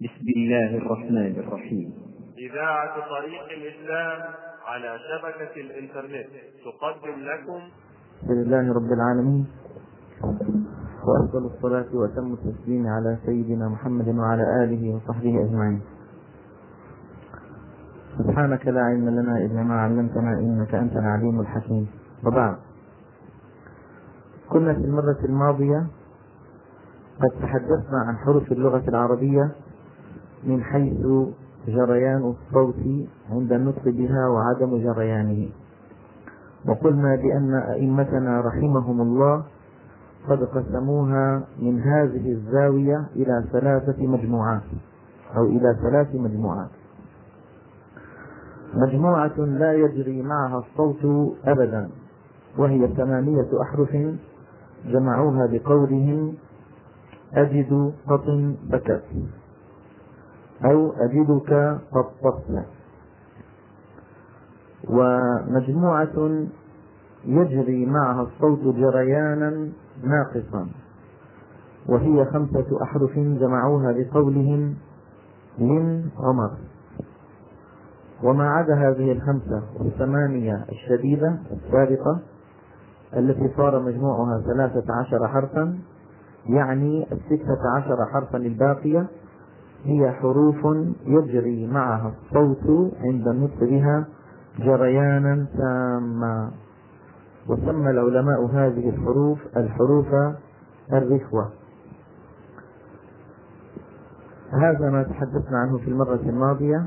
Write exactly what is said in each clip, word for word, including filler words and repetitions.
بسم الله الرحمن الرحيم. إذاعة طريق الإسلام على شبكة الإنترنت تقدم لكم بسم الله رب العالمين، وأفضل الصلاة وأتم التسليم على سيدنا محمد وعلى آله وصحبه أجمعين. سبحانك لا علم لنا إلا ما علمتنا إنك أنت العليم الحكيم. وبعد، كنا في المرة الماضية قد تحدثنا عن حروف اللغة العربية من حيث جريان الصوت عند النطق بها وعدم جريانه، وقلنا بأن أئمتنا رحمهم الله قد قسموها من هذه الزاوية إلى ثلاثة مجموعات أو إلى ثلاث مجموعات. مجموعة لا يجري معها الصوت أبدا، وهي ثمانية أحرف جمعوها بقولهم أجد قط بكت أو أجدك قد طفت. ومجموعة يجري معها الصوت جريانا ناقصا، وهي خمسة أحرف جمعوها بقولهم من عمر. وما عدا هذه الخمسة الثمانية الشديدة السابقة التي صار مجموعها ثلاثة عشر حرفا، يعني الستة عشر حرفا الباقية هي حروف يجري معها الصوت عند النطق بها جريانا تاما، وسمى العلماء هذه الحروف الحروف الرخوة. هذا ما تحدثنا عنه في المرة الماضية،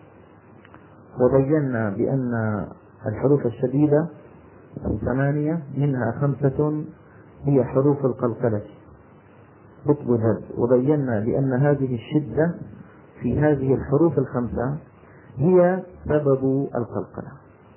وبينا بأن الحروف الشديدة الثمانية منها خمسة هي حروف القلقلة قطب هد، وبينا بأن هذه الشدة في هذه الحروف الخمسة هي سبب القلقلة.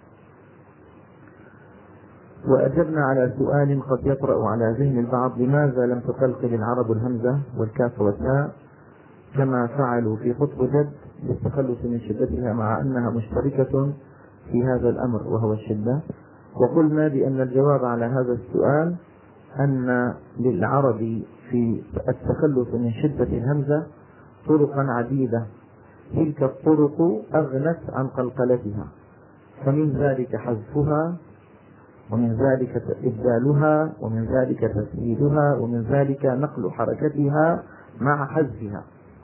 وأجبنا على سؤال قد يطرأ على ذهن البعض: لماذا لم تقلقل العرب الهمزة والكاف والتاء كما فعلوا في قطب جد للتخلص من شدتها، مع أنها مشتركة في هذا الأمر وهو الشدة؟ وقلنا بأن الجواب على هذا السؤال أن للعرب في التخلص من شدة الهمزة طرقا عديدة، تلك الطرق أغنت عن قلقلتها، فمن ذلك حذفها، ومن ذلك إبدالها، ومن ذلك تسهيلها، ومن ذلك نقل حركتها مع حذفها.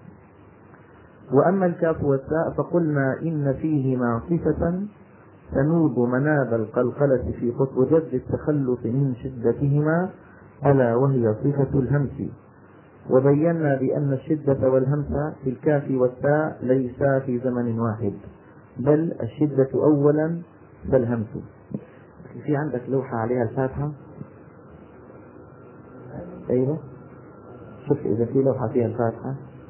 وأما الكاف والتاء فقلنا إن فيهما صفة تنوب مناب القلقلة في قطب جد التخلص من شدتهما، ألا وهي صفة الهمس. وبينا بأن الشدة والهمس في الكاف والتاء ليسا في زمن واحد، بل الشدة أولا فالهمس. في عندك لوحة عليها الفاتحة؟ أيوة، شوف إذا في لوحة فيها الفاتحة.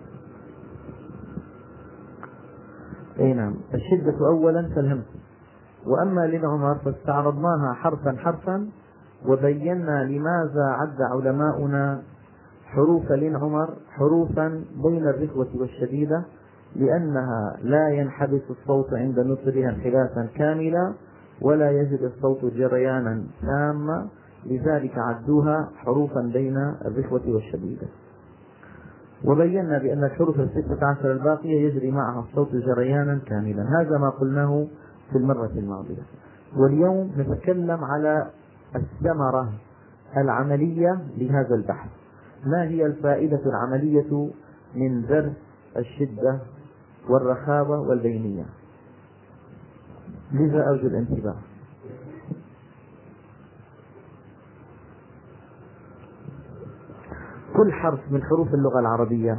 أي نعم، الشدة أولا فالهمس. وأما للعمر فاستعرضناها حرفا حرفا، وبينا لماذا عد علماؤنا حروف للعمر حروفا بين الرخوة والشديدة، لأنها لا ينحبس الصوت عند نطقها انحباسا كاملا، ولا يجد الصوت جريانا تاما، لذلك عدوها حروفا بين الرخوة والشديدة. وبينا بأن الحروف الستة عشر الباقية يجري معها الصوت جريانا كاملا. هذا ما قلناه في المرة الماضية. واليوم نتكلم على الثمرة العملية لهذا البحث. ما هي الفائدة العملية من درس الشدة والرخاوة والبينية؟ لذا أرجو الانتباه. كل حرف من حروف اللغة العربية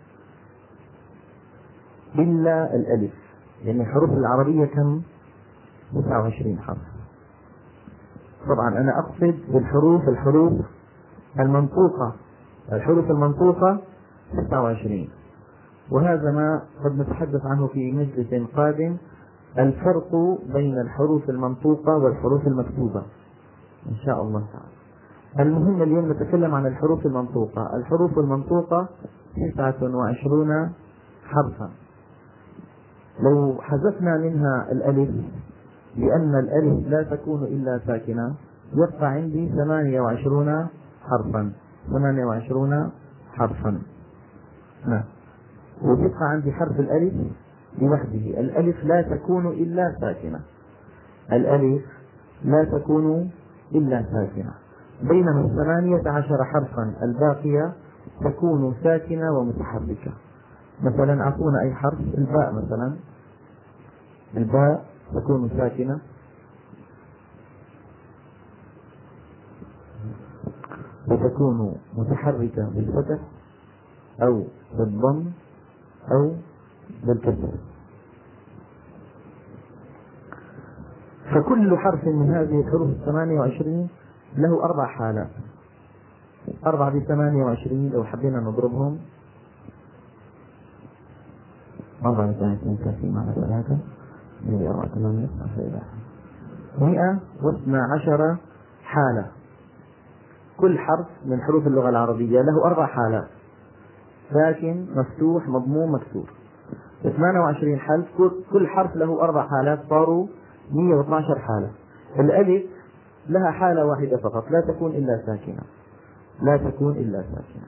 إلا الألف، يعني حروف العربية كم؟ تسعة وعشرين حرف. طبعا أنا أقصد بالحروف الحروف المنطوقة، الحروف المنطوقة تسعة وعشرين، وهذا ما قد نتحدث عنه في مجلس قادم، الفرق بين الحروف المنطوقة والحروف المكتوبة إن شاء الله تعالى. المهم اليوم نتكلم عن الحروف المنطوقة. الحروف المنطوقة تسعة وعشرون حرفا. لو حذفنا منها الألف، لأن الألف لا تكون إلا ساكنة، يبقى عندي ثمانية وعشرون حرفا. ثمانية وعشرون حرفا. نعم. ويبقى عندي حرف الألف لوحده. الألف لا تكون إلا ساكنة، الألف لا تكون إلا ساكنة. بينما الثمانية عشر حرفا الباقية تكون ساكنة ومتحركة. مثلا أعطونا أي حرف. الباء مثلا، الباء تكون ساكنة وتكون متحركة بالفتح أو بالضم أو بالكسر. فكل حرف من هذه الحروف الثمانية وعشرين له أربع حالات. أربعة بثمانية وعشرين لو حبينا نضربهم، أربعة بثمانية وعشرين كافي معنا ثلاثة مئة واثنى عشر حالة. كل حرف من حروف اللغة العربية له أربع حالات: ساكن، مفتوح، مضموم، مكسور. ثمانية وعشرين حرف، كل حرف له أربع حالات، صاروا مئة واثنى عشر حالة. الألف لها حالة واحدة فقط، لا تكون إلا ساكنة، لا تكون إلا ساكنة.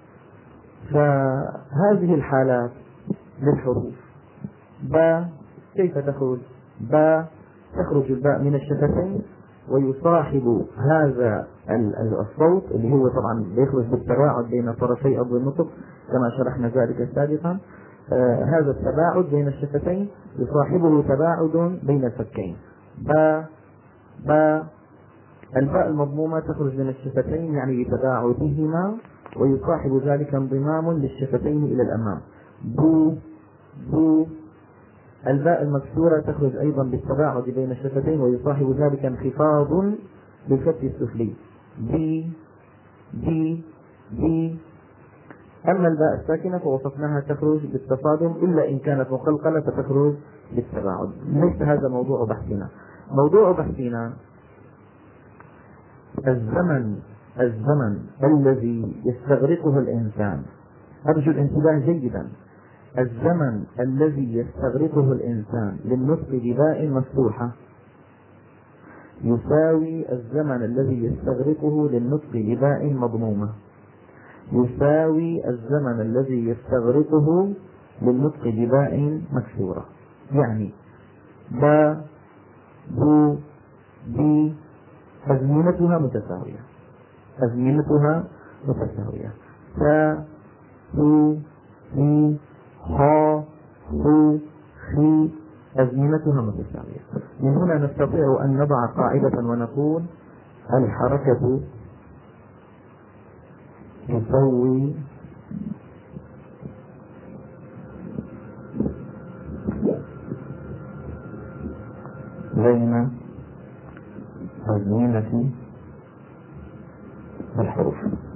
فهذه الحالات للحروف. باء كيف تخرج؟ باء تخرج الباء من الشفتين ويصاحب هذا الصوت اللي هو طبعا يخرج بالتباعد بين طرفي أرض النطق كما شرحنا ذلك سابقا. آه هذا التباعد بين الشفتين يصاحبه تباعد بين الفكين. باء باء الباء المضمومة تخرج من الشفتين يعني بتباعدهما ويصاحب ذلك انضمام للشفتين إلى الأمام. بو بو الباء المكسورة تخرج أيضا بالتباعد بين الشفتين ويصاحب ذلك انخفاض بالفك السفلي. بي بي بي أما الباء الساكنة فوصفناها تخرج بالتصادم إلا إن كانت مقلقلة فتخرج بالتباعد. ليس هذا موضوع بحثنا. موضوع بحثنا الزمن الزمن الذي يستغرقه الإنسان. أرجو الانتباه جيدا. الزمن الذي يستغرقه الإنسان للنطق بباء مفتوحة يساوي الزمن الذي يستغرقه للنطق بباء مضمومة يساوي الزمن الذي يستغرقه للنطق بباء مكسورة. يعني با بو بي أزمنتها متساوية، أزمنتها متساوية. تا سو سي ها هو خي أزمنتها متساوية. من هنا نستطيع أن نضع قاعدة ونقول الحركة تسوي بين أزمنة الحروف.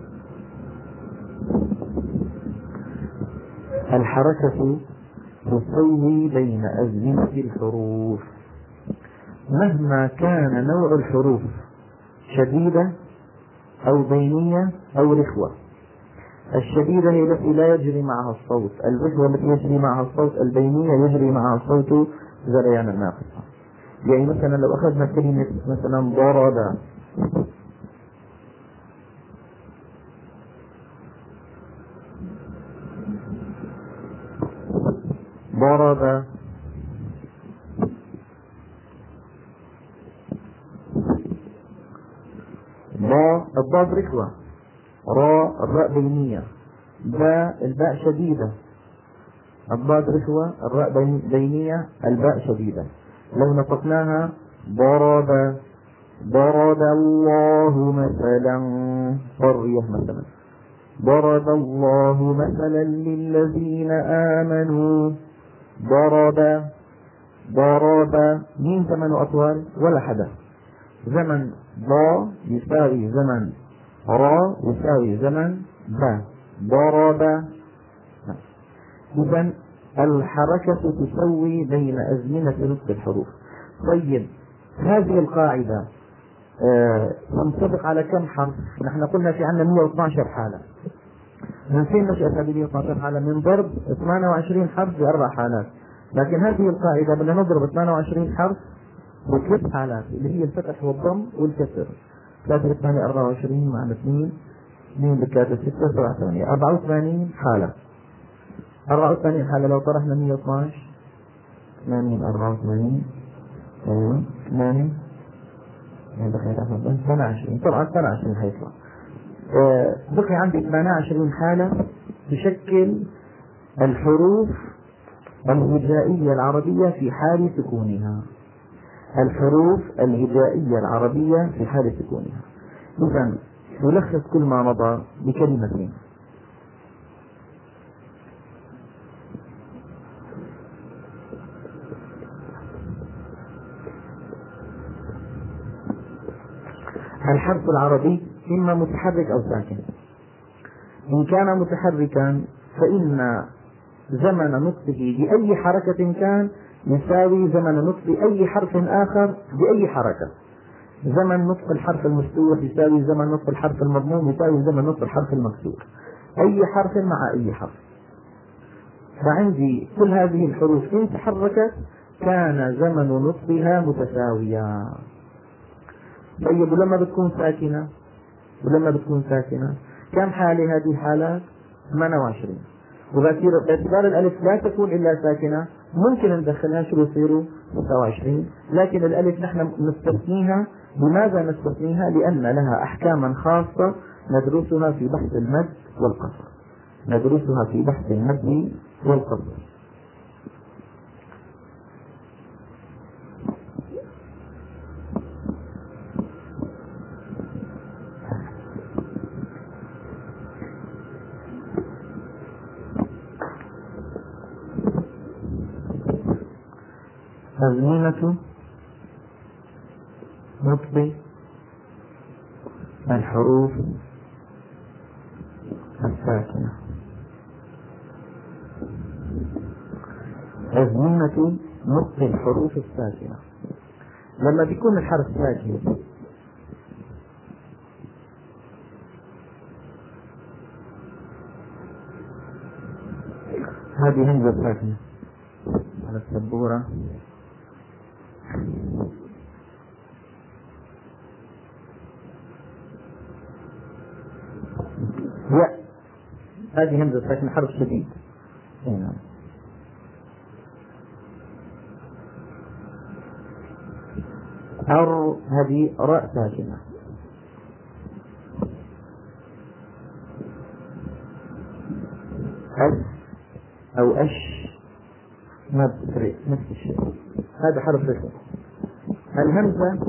الحركة تسوي بين أزمنة الحروف مهما كان نوع الحروف شديدة أو بينية أو رخوة. الشديدة هي التي لا يجري معها الصوت، الرخوة التي يجري معها الصوت، البينية يجري معها الصوت جريان الناقصة. يعني مثلا لو أخذنا كلمة مثلا ضرب، ضرب ضاء الضاد رخوة، راء الراء بينية، باء الباء شديدة، الضاد رخوة، الراء بينية، الباء شديدة. لو نطقناها ضرب ضرب الله مثلا قرية مثلا، ضرب الله مثلا للذين آمنوا، ضرب ضرب مين ثمان أطوال ولا حدا. زمن ضا يساوي زمن را يساوي زمن با. ضرب. إذن الحركة تسوي بين أزمنة نطق الحروف. طيب هذه القاعدة آه تنطبق على كم حرف؟ نحن قلنا في عندنا مئة واثني عشر حالة. من فين نشأت هذه مئة واثني عشر حالة؟ من ضرب ثمانية وعشرين حرف بأربع حالات. لكن هذه القاعدة بدنا نضرب ثمانية وعشرين حرف بثلاث حالات اللي هي الفتح والضم والكسر. ثلاثة ثمانية أربعة وعشرين مع اثنين اثنين بثلاثة ستة سبعة ثمانية أربعة وثمانين حالة. أربعة وثمانين حالة لو طرحنا مية واثناعش ثمانين أربعة وثمانين ايوه ثمانين ثمانية وعشرين طبعا ثمانية وعشرين حيطلع. آه بقي عندي ثمانية وعشرين حالة تشكل الحروف الهجائية العربية في حال سكونها. الحروف الهجائية العربية في حال سكونها. إذن نلخص كل ما مضى بكلمتين. الحرف العربي إما متحرك أو ساكن. إن كان متحركا فإن زمن نطقه بأي حركة كان يساوي زمن نطق أي حرف آخر بأي حركة. زمن نطق الحرف المفتوح يساوي زمن نطق الحرف المضموم يساوي زمن نطق الحرف المكسور. أي حرف مع أي حرف. فعندي كل هذه الحروف إن تحركت كان زمن نطقها متساويا. طيب ولما بتكون ساكنة ولما بتكون ساكنة كم حالة هذه الحالات؟ ثمانية وعشرين. وباعتبار الألف لا تكون إلا ساكنة ممكن ندخلها شو بيصيروا تسعة وعشرين، لكن الألف نحن نستثنيها. لماذا نستثنيها؟ لأن لها أحكاما خاصة ندرسها في بحث المد والقصر. ندرسها في بحث المد والقصر. أزمنة نطق الحروف الساكنة. أزمنة نطق الحروف الساكنة لما بيكون الحرف ساكن هذه همزة ساكنة على السبورة. يا هذه همزة ساكنة حرف شديد. هنا أر هذه راء ساكنة. أس أو أش ما بتفرق نفس الشيء. هذا حرف رسم. الهمزة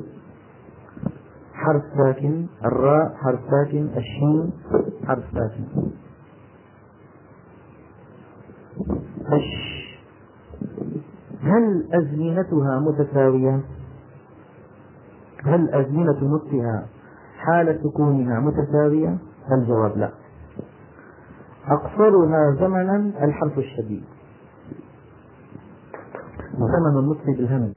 حرف ساكن، الراء حرف ساكن، الشين حرف ساكن. أش هل أزمنتها متساوية؟ هل أزمنة نطقها حال سكونها متساوية؟ الجواب لا. أقصرها زمنا الحرف الشديد زمن النطق بالهمز،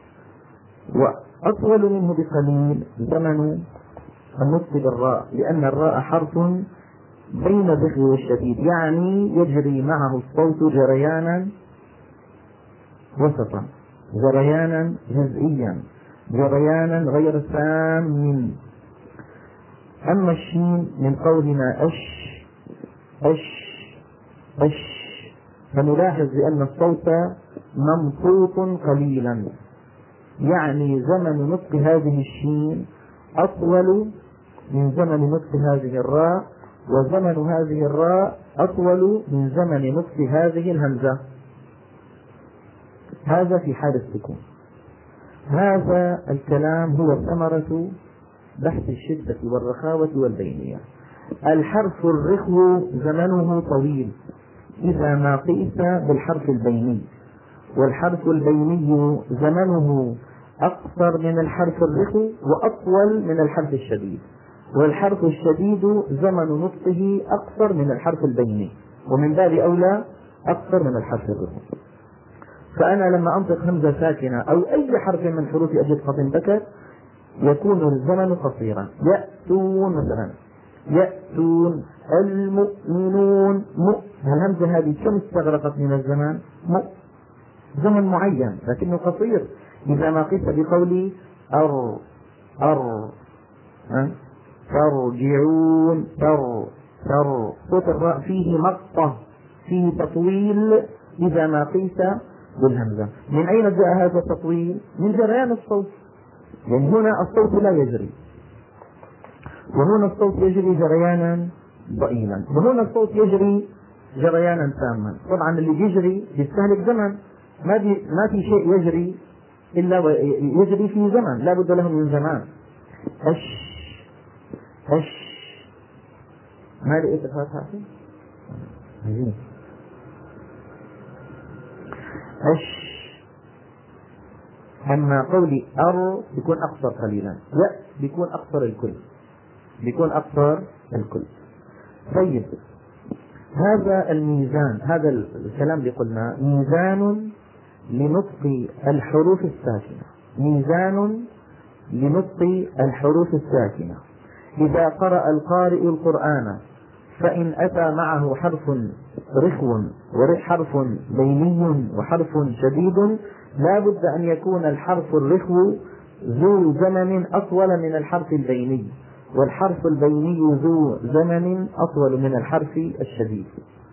وأطول منه بقليل زمن النطق بالراء، لأن الراء حرف بين الرخو والشديد، يعني يجري معه الصوت جريانا وسطا، جريانا جزئيا، جريانا غير تام. أما الشين من قولنا أش أش أش فنلاحظ بأن الصوت ممطوط قليلا، يعني زمن نطق هذه الشين أطول من زمن نطق هذه الراء، وزمن هذه الراء أطول من زمن نطق هذه الهمزة. هذا في حال السكون. هذا الكلام هو ثمرة بحث الشدة والرخاوة والبينية. الحرف الرخو زمنه طويل إذا ما قيس بالحرف البيني، والحرف البيني زمنه أقصر من الحرف الرخو وأطول من الحرف الشديد، والحرف الشديد زمن نطقه أقصر من الحرف البيني، ومن باب أولى أقصر من الحرف الرخو. فأنا لما أنطق همزة ساكنة أو أي حرف من حروف أجد خط بكر يكون الزمن قصيرا. يأتون مثلا، يأتون، المؤمنون، م الهمزة هذه كم استغرقت من الزمان؟ م زمن معين لكنه قصير إذا ما قيس بقولي أر أر أه؟ ترجعون، تر تر صوت الراء فيه مقطة في تطويل إذا ما قيس بالهمزة. من أين جاء هذا التطويل؟ من جريان الصوت، يعني هنا الصوت لا يجري، وهنا الصوت يجري جريانا ضئيلا، وهنا الصوت يجري جريانا تاما. طبعا اللي بيجري بيستهلك زمن، ما, بي ما في شيء يجري إلا يجري في زمن، لا بد له من زمان. أش أش ما لقيت الفاتحة فيه؟ أش. أما قولي أر بيكون أقصر قليلا، لا بيكون أقصر الكل، بيكون أقصر الكل. طيب هذا الميزان، هذا الكلام اللي قلنا ميزان لنطق الحروف الساكنة، ميزان لنطق الحروف الساكنة. إذا قرأ القارئ القرآن فإن أتى معه حرف رخو وحرف بيني وحرف شديد لا بد أن يكون الحرف الرخو ذو زمن أطول من الحرف البيني، والحرف البيني ذو زمن أطول من الحرف الشديد،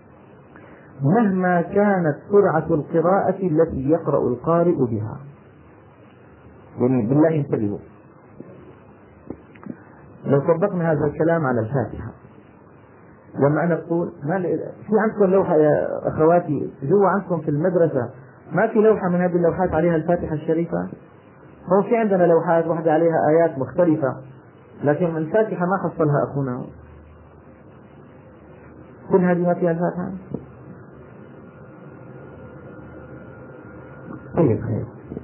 مهما كانت سرعة القراءة التي يقرأ القارئ بها. يعني بالله انتبهوا، لو طبقنا هذا الكلام على الفاتحة، لما أنا أقول ما في عندكم لوحة يا أخواتي جوا عندكم في المدرسة، ما في لوحة من هذه اللوحات عليها الفاتحة الشريفة؟ هو في عندنا لوحات واحدة عليها آيات مختلفة، لكن من الفاتحة ما حصلها أخونا، كل هذه ما فيها الفاتحة. طيب خير،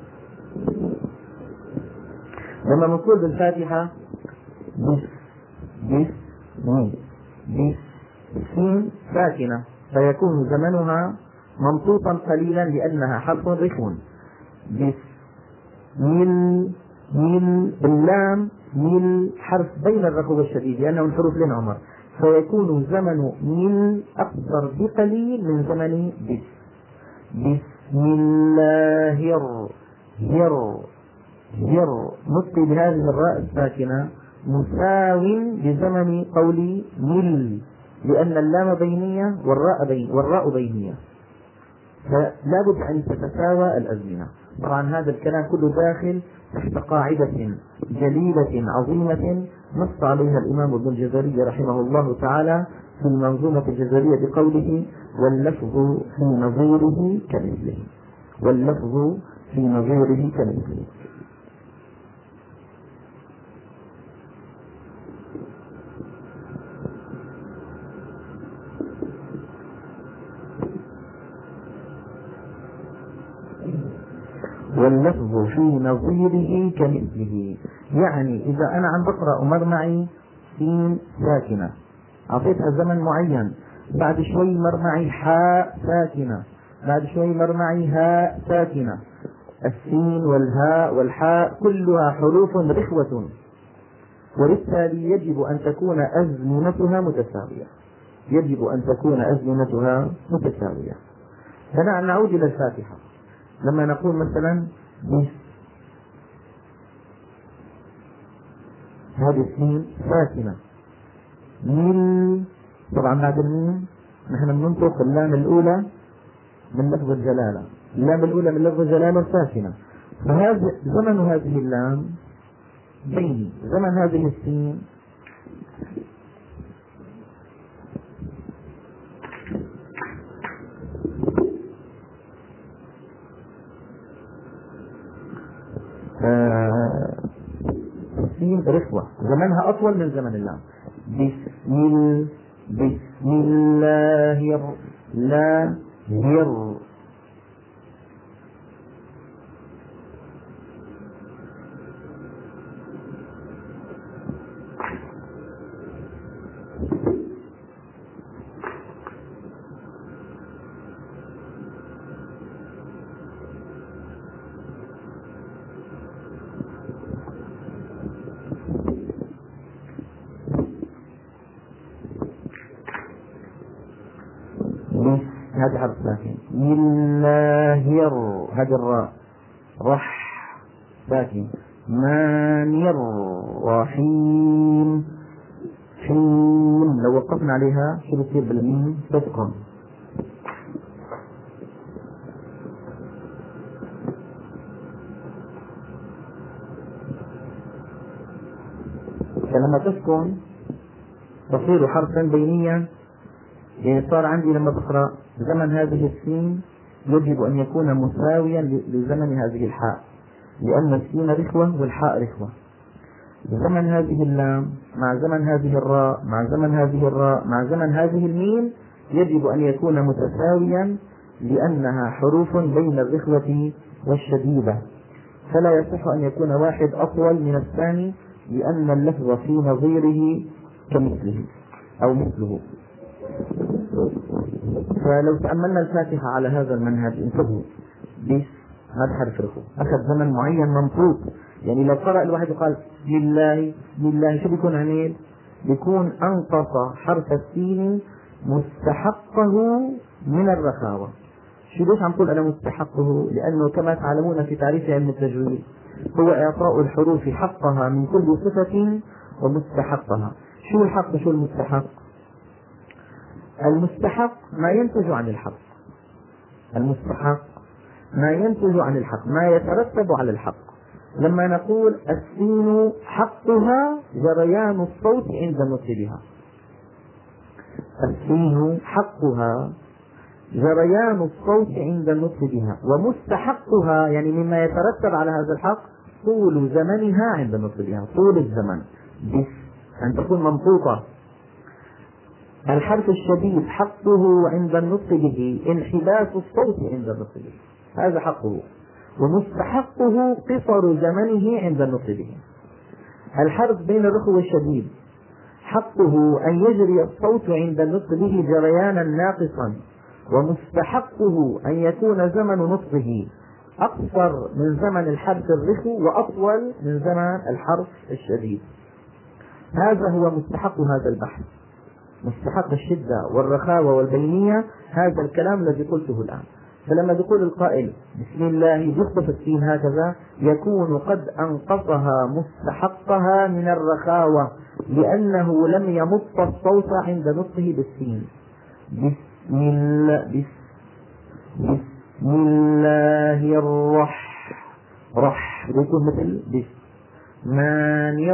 لما نقول بالفاتحة بس بس بس سين ساكنة فيكون زمنها ممطوطا قليلا لأنها حرف رخو. بس مل مل اللام مل حرف بين الرخو والشديد لأنه من حروف لين عمر، فيكون زمن مل أقصر بقليل من زمن بس. بسم الله ير ير ير نطق بهذه الراء الساكنة مساو بزمن قولي مل، لأن اللام بينية والراء بين والراء بينية، فلا بد أن تتساوى الأزمنة. طبعا هذا الكلام كله داخل تحت قاعدة جليلة عظيمة نص عليها الإمام ابن الجزري رحمه الله تعالى في المنظومة الجزرية بقوله واللفظ في نظيره كمثله، واللفظ في نظيره كمثله. واللفظ في نظيره كمثله، يعني إذا أنا عم بقرأ ومر معي سين ساكنة أعطيتها زمن معين، بعد شوي مر معي حاء ساكنة، بعد شوي مر معي هاء ساكنة، السين والهاء والحاء كلها حروف رخوة، وبالتالي يجب أن تكون أزمنتها متساوية، يجب أن تكون أزمنتها متساوية. فنعم نعود إلى الفاتحة، لما نقول مثلا بس هذه السين ساكنة مل، طبعا بعد الميم نحن بننطق اللام الأولى من لفظ الجلالة، اللام الأولى من لفظ الجلالة ساكنة، فهذا زمن هذه اللام بيني، زمن هذه السين السين رخوة، زمنها أطول من زمن اللام. بسم الله بسم الله ير لا ير هذا حرف ساكن، الله ير هذا الراء رح ساكن، مانير رحيم حين، لو وقفنا عليها شو بتصير بالميم تسقم، فلما تسكن تصير حرفا بينيا. يعني صار عندي لما بقرأ زمن هذه السين يجب أن يكون مساويا لزمن هذه الحاء، لأن السين رخوة والحاء رخوة. زمن هذه اللام مع زمن هذه الراء مع زمن هذه الراء مع زمن هذه الميم يجب أن يكون متساويا، لأنها حروف بين الرخوة والشديدة، فلا يصح أن يكون واحد أطول من الثاني، لأن اللفظ في نظيره كمثله أو مثله. فلو تأملنا الفاتحة على هذا المنهج انتبهوا، بس هذا حرف رخو أخذ زمن معين منطوق. يعني لو قرأ الواحد وقال لله لله شو بيكون عميل؟ بيكون أنقص حرف السين مستحقه من الرخاوة. شو ليش عم تقول أنا مستحقه؟ لأنه كما تعلمون في تعريف علم التجويد هو إعطاء الحروف حقها من كل صفة ومستحقها. شو الحق وشو المستحق؟ المستحق ما ينتج عن الحق، المستحق ما ينتج عن الحق، ما يترتب على الحق. لما نقول السين حقها جريان الصوت عند النطق بها، السين حقها جريان الصوت عند النطق بها، ومستحقها يعني مما يترتب على هذا الحق طول زمنها عند النطق بها، طول الزمن بس أن تكون منطوقة. الحرف الشديد حقه عند النطق به انحباس الصوت عند النطق به، هذا حقه، ومستحقه قصر زمنه عند النطق به. الحرف بين الرخو والشديد حقه أن يجري الصوت عند النطق به جريانا ناقصا، ومستحقه أن يكون زمن نطقه أقصر من زمن الحرف الرخو وأطول من زمن الحرف الشديد. هذا هو مستحق هذا البحث، مستحق الشدة والرخاوة والبينية، هذا الكلام الذي قلته الآن. فلما يقول القائل بسم الله يخطف السين هكذا يكون قد أنقصها مستحقها من الرخاوة، لأنه لم يمط الصوت عند نطقه بالسين. بسم الله بسم, بسم الله الرح رح يكون مثل بسم الرحمن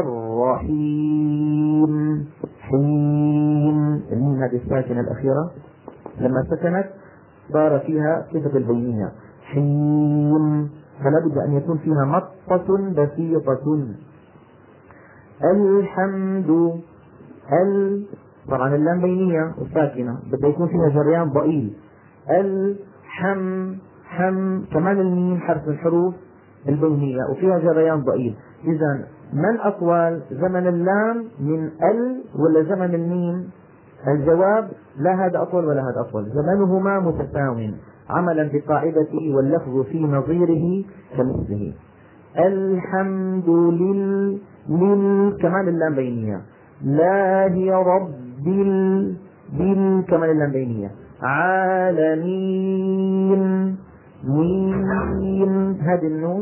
الرحيم حين. الميم هذه الساكنة الأخيرة لما سكنت صار فيها صفة البينية حين، فلا بد أن يكون فيها مطة بسيطة. الحمد ال طبعا اللام بينية وساكنة بده يكون فيها جريان ضئيل. الحم حم كمان الميم حرف الحروف البينية وفيها جريان ضئيل. إذا من أطول زمن اللام من ال ولا زمن الميم؟ الجواب لا هذا أطول ولا هذا أطول، زمنهما متساو عملا بقاعدة واللفظ في نظيره كمثله. الحمد لله لل كمان اللام بينية. لا هي رب بال بال كمان اللام بينية. عالمين مين هذه النون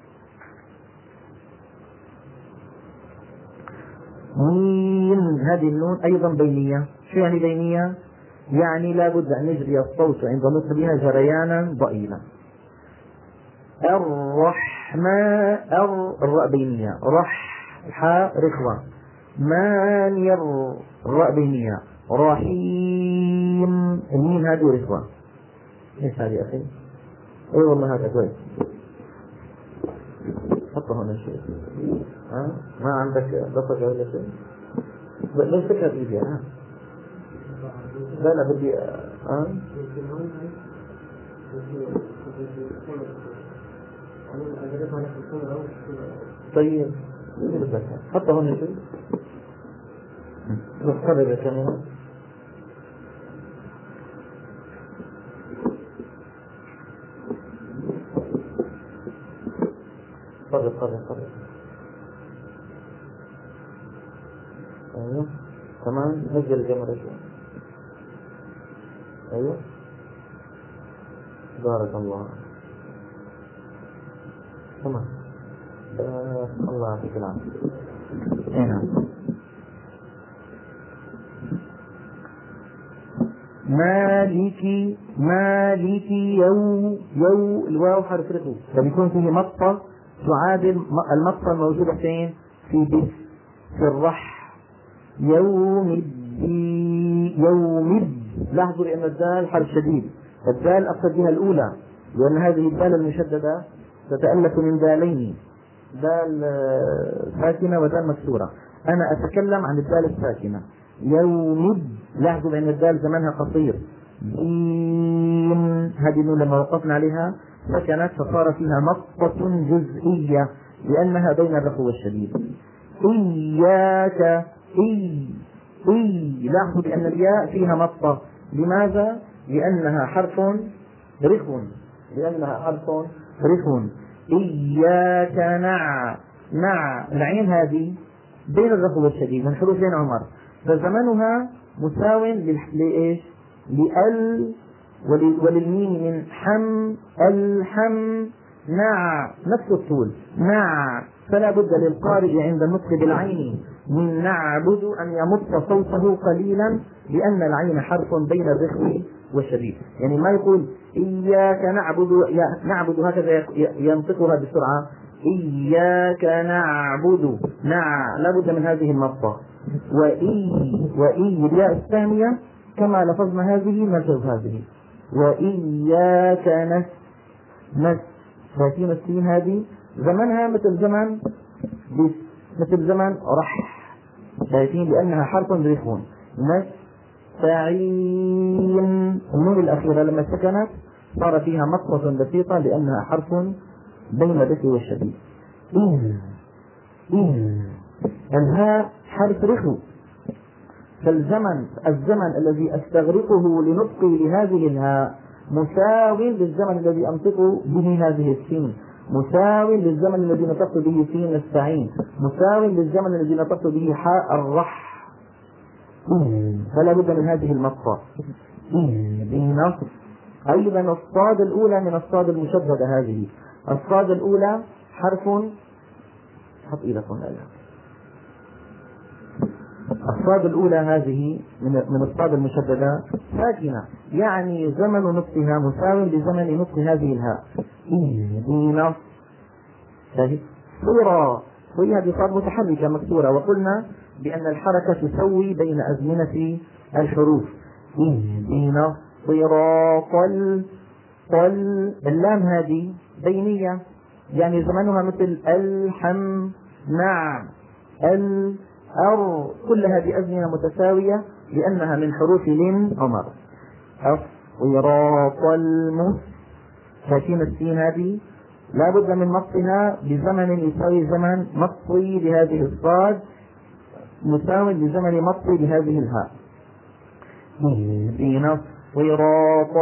مين هذه النون أيضا بينية. شو يعني بينية؟ يعني لا بد أن يجري الصوت عند نطق بها جريانا ضئيلا. الرحمن الراء بينية، رح الحاء رخوة، مان الراء بينية، رحيم الميم هذه رخوة. ايش هذه أخي؟ اي والله هذا كويس، حطه هنا شيء. ها ما عندك بصقة ولا شيء؟ ليش فكرة بيدي ها؟ لا لا بدي ها؟ طيب حطه هنا شيء. نقرب الكاميرا. قرب قرب قرب. ايوه تمام. نزل الكاميرا شوي. ايوه بارك الله. تمام. الله يعطيك العافية. نعم. مالكي مالكي يو يو الواو حرف رخو فبيكون فيه مطة تعادل المطة الموجودة فين؟ في بس. في الرح يوم الدين يوم الدين. لاحظوا لأن الدال حرف شديد، الدال أقصد بها الأولى لأن هذه الدال المشددة تتألف من دالين، دال ساكنة ودال مكسورة. أنا أتكلم عن الدال الساكنة يوم الدين. لاحظوا لأن الدال زمنها قصير، دين هذه النون لما وقفنا عليها سكنت فصار فيها مطة جزئية لأنها بين الرخو والشديد. إياك إي إي. لاحظوا بأن الياء فيها مطة. لماذا؟ لأنها حرف رخو، لأنها حرف رخو. إياك نع نع. العين هذه بين الرخو والشديد من حروف بين عمر، فزمنها مساو لإيش؟ لأل وللميم من حم الحم نع، نفس الطول نع. فلا بد للقارئ عند النطق بالعين من نعبد أن يمط صوته قليلا لأن العين حرف بين الرخو والشديد. يعني ما يقول إياك نعبد نعبد هكذا ينطقها بسرعة، إياك نعبد نع، لا بد من هذه المطة. وإي وإي الياء الثانية كما لفظنا هذه نلفظ هذه. وإياك نس نس. شايفين السين هذه زمنها مثل زمن مثل زمن رح، شايفين لأنها حرف رخو. نستعين النون الأخيرة لما سكنت صار فيها مطة بسيطة لأنها حرف بين الرخو والشديد. إن إن الهاء حرف رخو، فالزمن الزمن الذي أستغرقه لنطقي لهذه الهاء مساو للزمن الذي أنطق به هذه السين، مساو للزمن الذي نطقت به سين نستعين، مساو للزمن الذي نطقت به حاء الرح. فلا بد من هذه المطة. بنصر. أيضا الصاد الأولى من الصاد المشددة. هذه الصاد الأولى حرف حط إيدكم عليها. الصاد الأولى هذه من من الصاد المشددة ساكنة، يعني زمن نطقها مساو لزمن نطق هذه الهاء. إهدنا شاهد صورة، وهي هذه صاد متحركة مكسورة، وقلنا بأن الحركة تسوي بين أزمنة الحروف. إهدنا صراط قل. اللام هذه بينية، يعني زمنها مثل الحم نع ال أر، كل هذه أزمنة متساوية لأنها من حروف لين عمر. الصراط المس. شايفين السين هذه لا بد من مطها بزمن يساوي زمن مطي لهذه الصاد مساوي لزمن مطي لهذه الهاء. اهدنا الصراط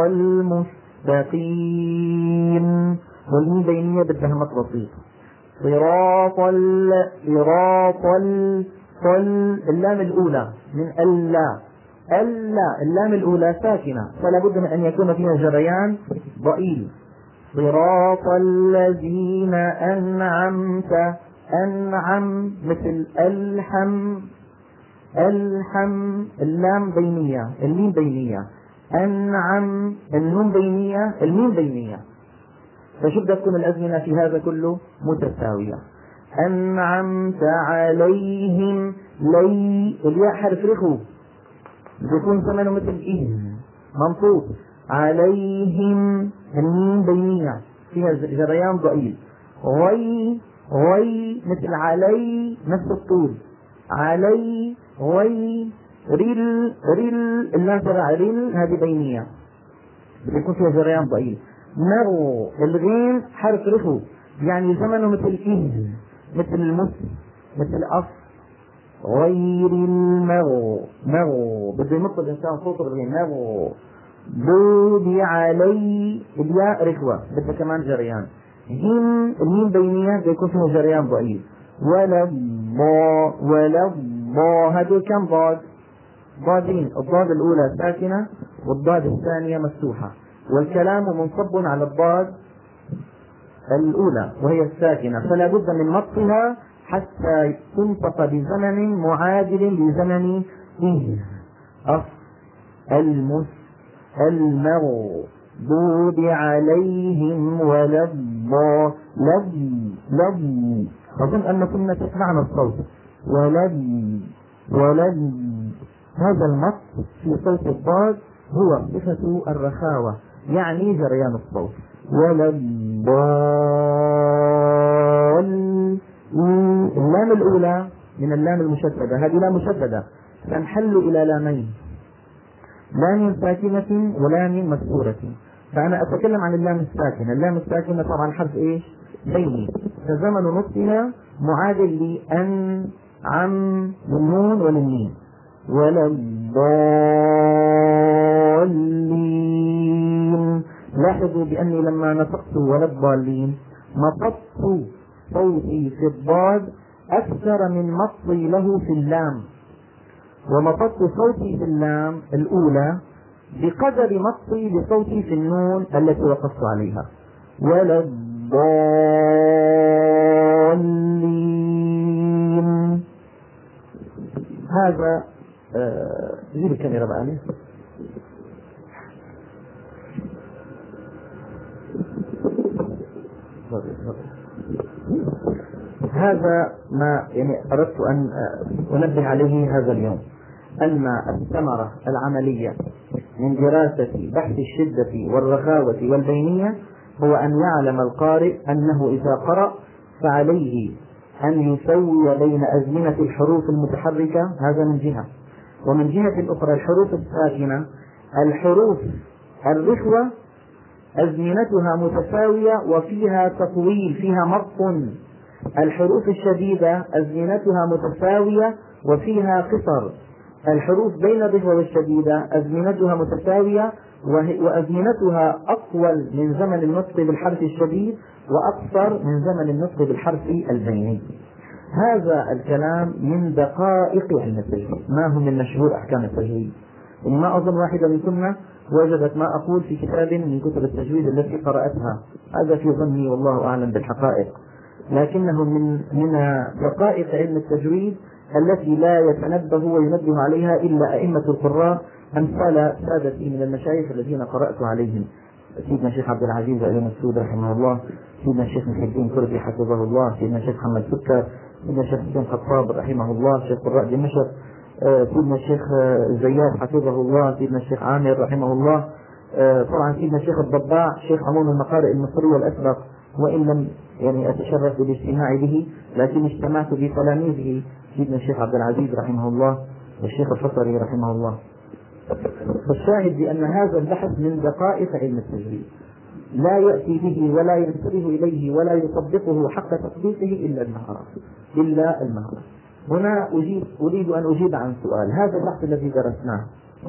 المستقيم، والميم بينية بدها مط بسيط. صراط ال صراط ال قل. اللام الأولى من اللا اللا اللام الأولى ساكنة، فلا بد من أن يكون فيها جريان ضئيل. صراط الذين أنعمت أنعم مثل الحم الحم. اللام بينية، الميم بينية. أنعم النون بينية، الميم بينية. فشو بدها تكون الأزمنة في هذا كله متساوية. أنعمت عليهم لي. الياء حرف رخو يكون زمنه مثل إيه منطوق. عليهم الميم بينية فيها جريان ضئيل. غي غي مثل علي نفس الطول. علي غي. ريل ريل اللام تبع ريل هذه بينية يكون فيها جريان ضئيل. نغو الغين حرف رخو يعني زمنه مثل إيه مثل المس مثل أص. غير المغو مغو بده يمط الإنسان صوته بالغين مغو. بودي علي الياء رخوة بدها كمان جريان. هم الميم بينية بده يكون فيها جريان ضئيل. ولا الضاء ولا الضاء. هذول كم ضاد؟ ضادين. الضاد الأولى ساكنة والضاد الثانية مفتوحة، والكلام منصب على الضاد الأولى وهي الساكنة، فلا بد من مطها حتى تنطق بزمن معادل لزمن إيه. أص المس المغضوب عليهم ولا الضالين. لب لب. أظن أنكم تسمعنا الصوت. ولن ولن. هذا المط في صوت الضاد هو صفة الرخاوة، يعني جريان الصوت. ولن ضال. اللام الأولى من اللام المشددة، هذه لام مشددة تنحل إلى لامين، لام ساكنة ولام مكسورة. فأنا أتكلم عن اللام الساكنة. اللام الساكنة طبعا حرف إيش؟ بيني، فزمن نطقها معادل لأن عم للنون وللميم. ولا الضالين. لاحظوا بأني لما نطقت ولا الضالين مططت صوتي في الضاد أكثر من مطي له في اللام، ومططت صوتي في اللام الأولى بقدر مطي لصوتي في النون التي وقفت عليها. ولا الضالين. هذا آه... جيب الكاميرا بقى لي. هذا ما يعني أردت أن أنبه عليه هذا اليوم، أن الثمرة العملية من دراسة بحث الشدة والرخاوة والبينية هو أن يعلم القارئ أنه إذا قرأ فعليه أن يسوي بين أزمنة الحروف المتحركة، هذا من جهة، ومن جهة أخرى الحروف الساكنة، الحروف الرخوة أزمنتها متساوية وفيها تطويل، فيها مط. الحروف الشديدة أزمنتها متساوية وفيها قصر. الحروف بين الرخوة والشديدة أزمنتها متساوية وأزمنتها أطول من زمن النطق بالحرف الشديد وأقصر من زمن النطق بالحرف البيني. هذا الكلام من دقائق علم التجويد، ما هو من مشهور أحكام التجويد. ما أظن واحدة منكم وجدت ما أقول في كتاب من كتب التجويد التي قرأتها، هذا في ظني والله أعلم بالحقائق، لكنه من من دقائق علم التجويد التي لا يتنبه وينبه عليها إلا أئمة القراء أمثال سادتي من المشايخ الذين قرأت عليهم، سيدنا الشيخ عبد العزيز علي مسعود رحمه الله، سيدنا الشيخ محي الدين كردي حفظه الله، سيدنا الشيخ محمد سكر، سيدنا الشيخ حسين خطاب رحمه الله، شيخ قراء دمشق، سيدنا الشيخ زياد حفظه الله، سيدنا الشيخ عامر رحمه الله، طبعا سيدنا الشيخ الضباع، شيخ عموم المقارئ المصرية الأسبق، وإن لم يعني أتشرف بالاجتماع به لكن اجتمعت بتلاميذه سيدنا الشيخ عبد العزيز رحمه الله والشيخ الفصري رحمه الله. فالشاهد بأن هذا البحث من دقائق علم التجويد لا يأتي به ولا ينتبه إليه ولا يطبقه حق تطبيقه إلا المهارة إلا المهارة. هنا أجيب أريد أن أجيب عن سؤال. هذا البحث الذي درسناه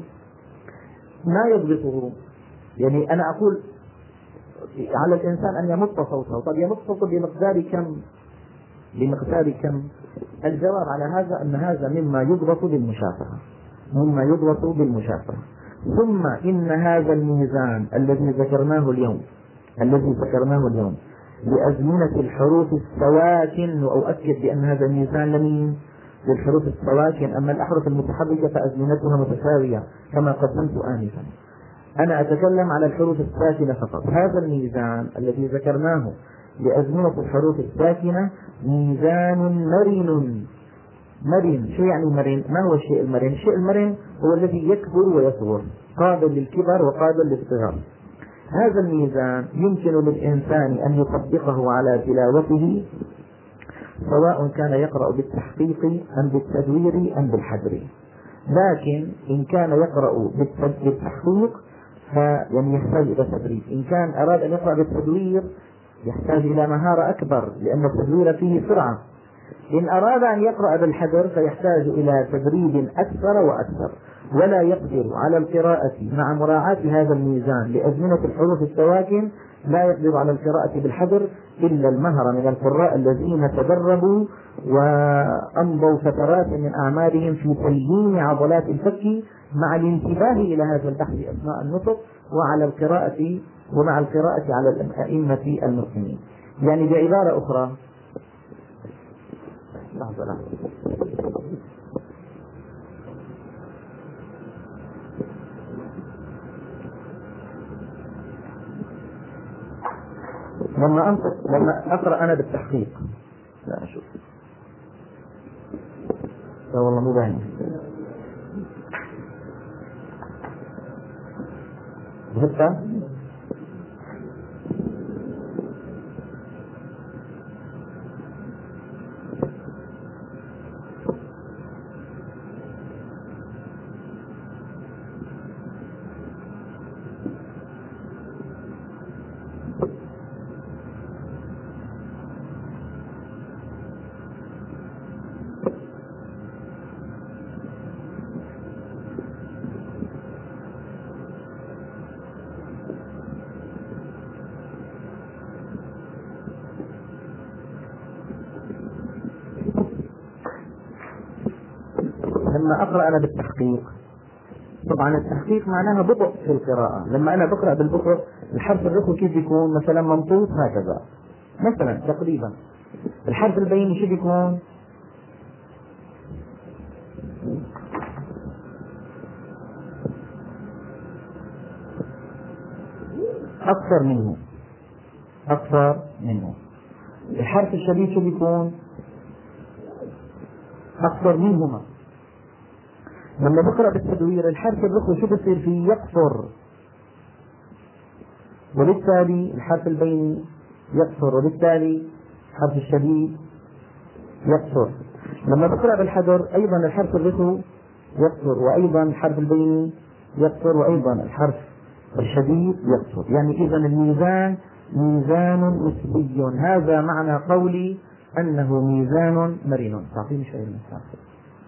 ما يضبطه؟ يعني أنا أقول على الإنسان أن يمط صوته، طب يمط صوته بمقدار كم؟ بمقدار كم؟ الجواب على هذا أن هذا مما يضبط بالمشافهة، مما يضبط بالمشافهة. ثم إن هذا الميزان الذي ذكرناه اليوم الذي ذكرناه اليوم لأزمنة الحروف السواكن، وأؤكد بأن هذا الميزان لمين؟ للحروف السواكن، أما الأحرف المتحركة فأزمنتها متساوية كما قدمت آنفا. أنا أتكلم على الحروف الساكنة فقط. هذا الميزان الذي ذكرناه لأزمنة الحروف الساكنة ميزان مرن. مرن، شو يعني مرن؟ ما هو الشيء المرن؟ الشيء المرن هو الذي يكبر ويصغر، قابل للكبر وقابل للصغر. هذا الميزان يمكن للإنسان أن يطبقه على تلاوته سواء كان يقرأ بالتحقيق أم بالتدوير أم بالحذر، لكن إن كان يقرأ بالتحقيق فيعني يحتاج إلى تدريب. إن كان أراد أن يقرأ بالتدوير يحتاج إلى مهارة أكبر لأن التدوير فيه سرعة. إن أراد أن يقرأ بالحذر فيحتاج إلى تدريب أكثر وأكثر، ولا يقدر على القراءة مع مراعاة هذا الميزان لأزمنة الحروف السواكن، لا يقدر على القراءة بالحذر إلا المهر من القراء الذين تدربوا وأمضوا فترات من أعمالهم في تليين عضلات الفك مع الانتباه إلى هذا البحث أثناء النطق وعلى القراءة ومع القراءة على الأئمة المسلمين. يعني بعبارة أخرى، لحظة لحظة لما أنطق لما أقرأ أنا بالتحقيق، لا أشوف لا والله مو باين. شفتها؟ لما أقرأ أنا بالتحقيق، طبعا التحقيق معناها بطء في القراءة. لما أنا بقرأ بالبطء الحرف الرخو كيف يكون؟ مثلا ممطوط هكذا مثلا تقريبا. الحرف البيني شو بيكون؟ أكثر منه أكثر منه. الحرف الشديد شو بيكون؟ أكثر منهما. لما بقرأ بالتدوير الحرف الرخو شو بصير فيه؟ يقصر، وبالتالي الحرف البيني يقصر، وبالتالي الحرف الشديد يقصر. لما بقرأ بالحجر أيضا الحرف الرخو يقصر، وأيضا الحرف البيني يقصر، وأيضا الحرف الشديد يقصر. يعني إذا الميزان ميزان نسبي. هذا معنى قولي أنه ميزان مرن. تعطيني شيء من الساعة.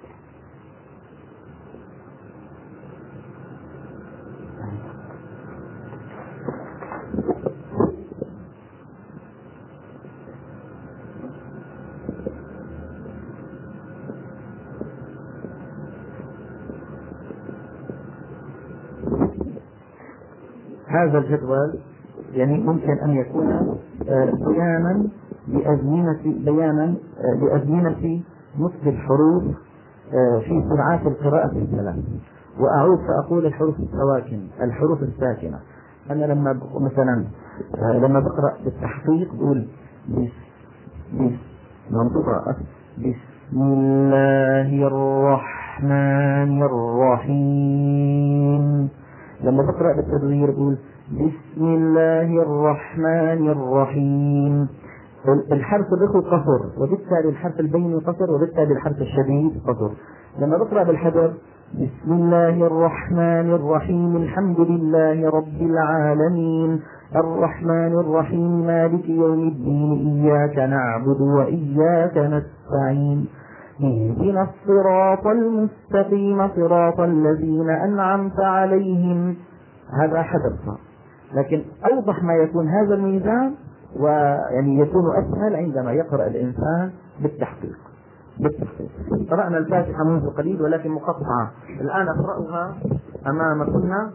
هذا الجدول يعني ممكن أن يكون بيانا لأزمنة بيانا لأزمنة نطق الحروف في سرعات القراءة الثلاث. وأعود فأقول الحروف السواكن، الحروف الساكنة. أنا لما مثلا لما بقرأ بالتحقيق بقول بس بس منطقة بسم الله الرحمن الرحيم. لما بقرأ بالتدوير بقول بسم الله الرحمن الرحيم. الحرف الرخو قصر، وبالتالي الحرف البيني قصر، وبالتالي الحرف الشديد قصر. لما بقرأ بالحجر بسم الله الرحمن الرحيم الحمد لله رب العالمين الرحمن الرحيم مالك يوم الدين إياك نعبد وإياك نستعين اهدنا الصراط المستقيم صراط الذين أنعمت عليهم. هذا حدث، لكن أوضح ما يكون هذا الميزان، ويعني يكون أسهل عندما يقرأ الإنسان بالتحقيق. بالتحقيق قرأنا الفاتحة منذ قليل ولكن مقطعة، الآن أقرأها أمامكن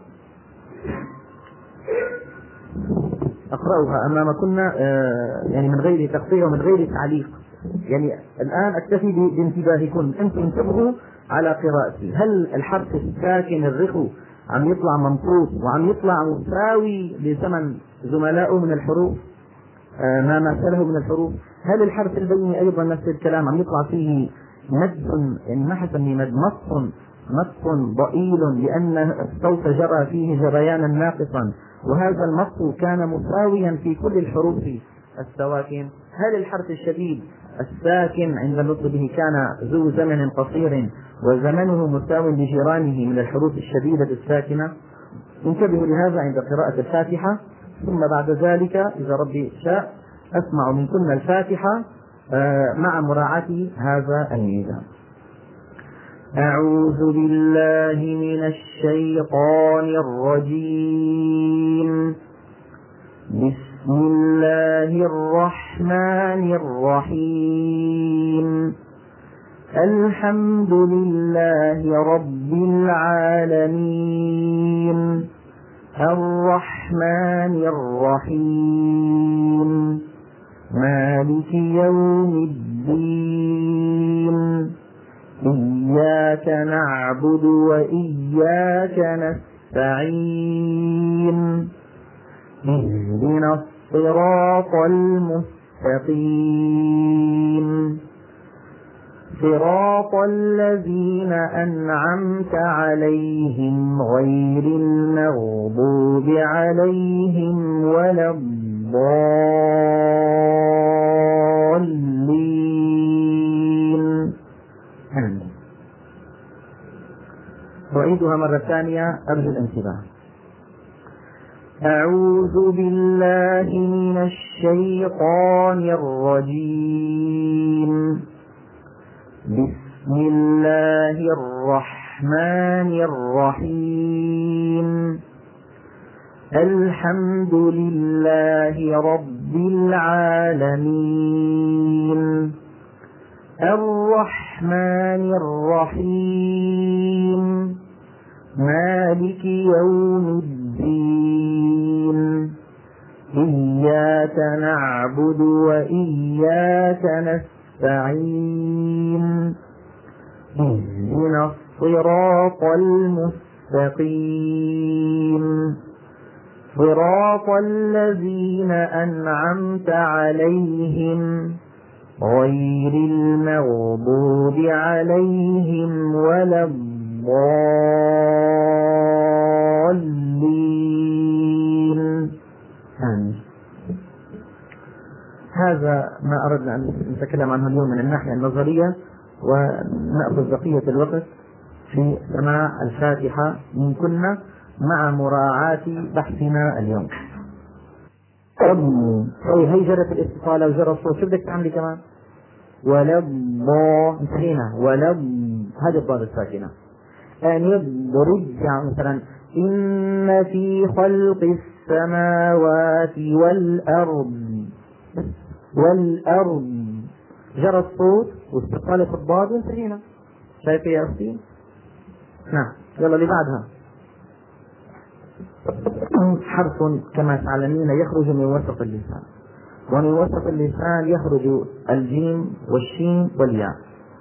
أقرأها أمامكن يعني من غير تقطيع ومن غير تعليق. يعني الآن أكتفي بانتباهكم، أنتم انتبهوا على قراءتي. هل الحرف الساكن الرخو عم يطلع منطوط وعم يطلع مساوي لزمن زملائه من الحروف آه ما مثله من الحروف؟ هل الحرف البيني أيضا نفس الكلام عم يطلع فيه مد، يعني ما حسمي مد، نص نص ضئيل لأن الصوت جرى فيه جريانا ناقصا، وهذا النص كان مساويا في كل الحروف السواكن؟ هل الحرف الشديد الساكن عند النطق به كان ذو زمن قصير وزمنه مساو لجيرانه من الحروف الشديدة الساكنة؟ انتبهوا لهذا عند قراءة الفاتحة. ثم بعد ذلك إذا ربي شاء أسمع منكم الفاتحة مع مراعاة هذا الميزان. أعوذ بالله من الشيطان الرجيم. بسم الله الرحمن الرحيم. الحمد لله رب العالمين الرحمن الرحيم مالك يوم الدين إياك نعبد وإياك نستعين اهدنا الصراط المستقيم صراط الذين أنعمت عليهم غير المغضوب عليهم ولا الضالين. آمين. أعيدها مرة ثانية أرجو الانتباه. أعوذ بالله من الشيطان الرجيم. بسم الله الرحمن الرحيم. الحمد لله رب العالمين. الرحمن الرحيم. مالك يوم الدين. إياك نعبد وإياك نستعين. اهدنا الصراط المستقيم. صراط الذين أنعمت عليهم غير المغضوب عليهم ولا الضالين. آمين. هذا ما أردنا أن نتكلم عنه اليوم من الناحية النظرية، ونأخذ بقية الوقت في سماع الفاتحة من كنا مع مراعاة بحثنا اليوم. ربي أي هي جرت الاتصال وجرى الصوت. شو بدك تعملي كمان؟ ولا الضاء انتهينا. ولا هذه الضاد الساكنة. أن يرجع مثلا إن في خلق السماوات والأرض والأرض جرى الصوت واستقالت الضاد وانتهينا. شايفة يا أختي؟ نعم. يلا اللي بعدها. حرف كما تعلمين يخرج من وسط اللسان، ومن وسط اللسان يخرج الجيم والشين والياء.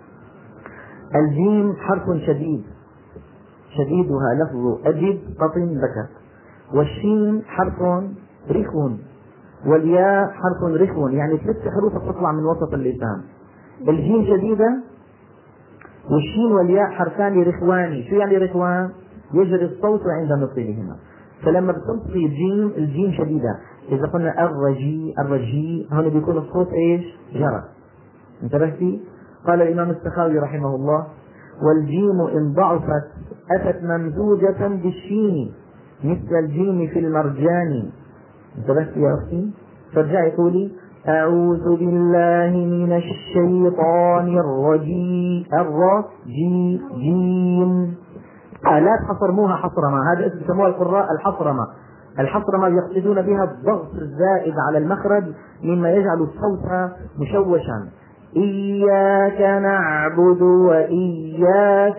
الجيم حرف شديد، شديدها لفظ أجد قطن بكى. والشين حرف رخو، والياء حرف رخو، يعني ثلاث حروف تطلع من وسط اللسان. الجيم شديدة، والشين والياء حرفان رخواني. شو يعني رخوان؟ يجري الصوت عند نطقهما. فلما بتنطقي الجيم، الجيم شديدة. إذا قلنا الرجي الرجي هنا بيكون الصوت إيش؟ جرى. انتبهتي؟ قال الإمام السخاوي رحمه الله: والجيم إن ضعفت أتت ممزوجة بالشين مثل الجيم في المرجان. انتبهتي يا أختي؟ فارجعي قولي: أعوذ بالله من الشيطان الرجيم. الرجي جيم. لا تحصرموها حصرمة، هذا اسم يسموها القراء الحصرمة. الحصرمة يقصدون بها الضغط الزائد على المخرج مما يجعل الصوت مشوشا. إياك نعبد وإياك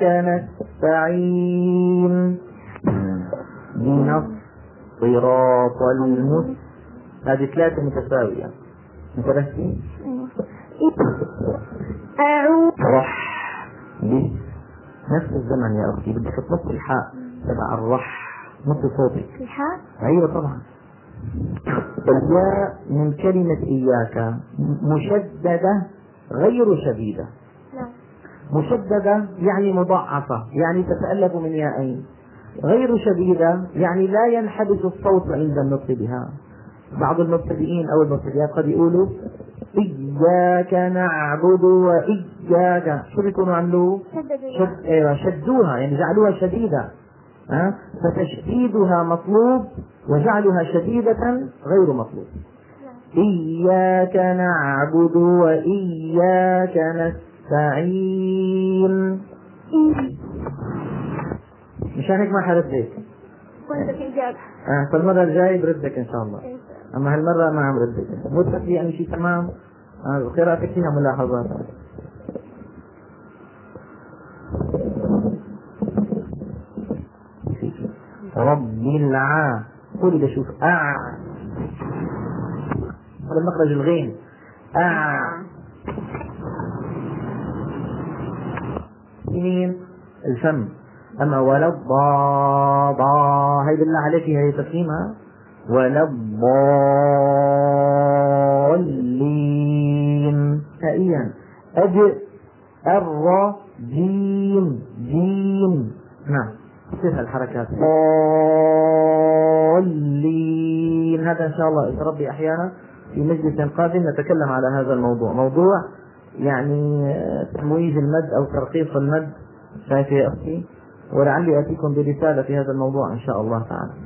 نستعين. اهدنا الصراط المستقيم. هذه ثلاثة متساوية. انتبهتي؟ أعوذ رح نفس الزمن يا أختي، بدك تنص الحاء تبع الرح، نص صوتك. الحاء؟ أيوة طبعا. الياء من كلمة إياك مشددة غير شديدة. لا. مشددة يعني مضاعفة، يعني تتألف من ياءين. غير شديدة يعني لا ينحبس الصوت عند النطق بها. بعض المبتدئين أو المبتدئات قد يقولوا إياك نعبد وإياك. شو بيكونوا عملوا؟ شد... ايوه شدوها، يعني جعلوها شديدة. أه؟ فتشديدها مطلوب وجعلها شديدة غير مطلوب. إياك نعبد وإياك نستعين. مشان هيك ما حردك. كنت في إجابة. آه فالمرة الجاية بردك إن شاء الله. أما هالمرة ما عم ردك. مدتك يعني شيء تمام. آه قراءتك فيها ملاحظات. رب العا. قولي بشوف أع. هذا المخرج الغين. أع. سنين الفم. أما ولا الضاضا هاي بالله عليك هي تفهيمها. ولا الضالين. هائيا أج الر جيم جيم. نعم صفة الحركات ضالين. هذا إن شاء الله إذا ربي أحيانا في مجلس قادم نتكلم على هذا الموضوع، موضوع يعني تمويج المد أو ترقيق المد. شايف يا أخي؟ ولعلي أتيكم برسالة في هذا الموضوع إن شاء الله تعالى.